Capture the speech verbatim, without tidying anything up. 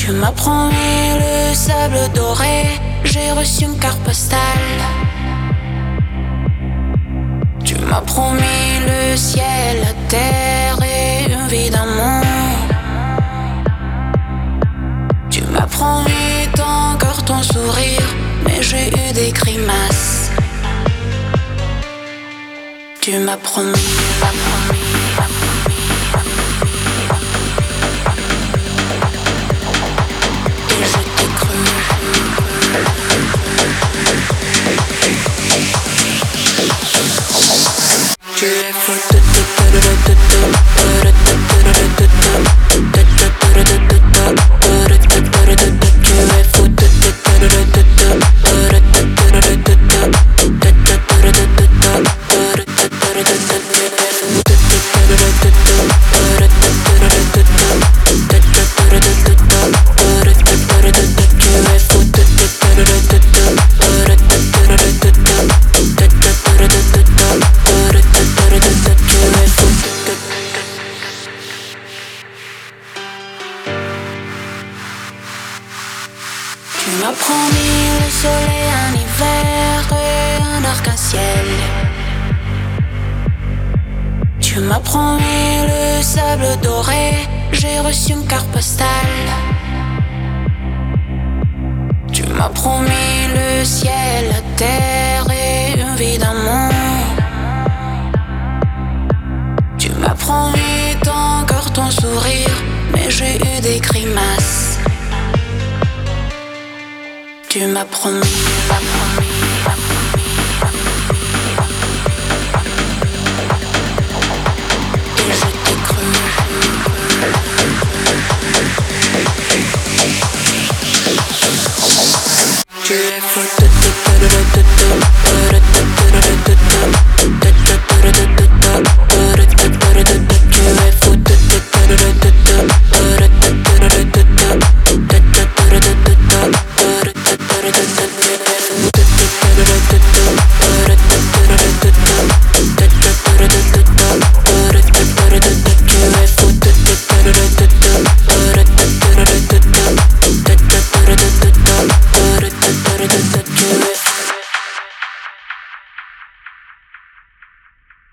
Tu m'as promis le sable doré, j'ai reçu une carte postale. Tu m'as promis le ciel, la terre et une vie d'amour. Tu m'as promis ton cœur, ton sourire, mais j'ai eu des grimaces. Tu m'as promis, pas promis, pas promis. Et je t'ai cru. Tu es fou de de de de de de de tu es fou de de de de de Tu m'as promis le soleil en hiver et un arc-en-ciel. Tu m'as promis le sable doré, j'ai reçu une carte postale. Tu m'as promis le ciel, la terre et une vie d'amour. Tu m'as promis ton cœur, ton sourire, mais j'ai eu des grimaces. Tu m'as promis, pas promis, pas promis, pas promis. Et je t'ai cru. Tu es fou de de de de de de tu es fou de de de de You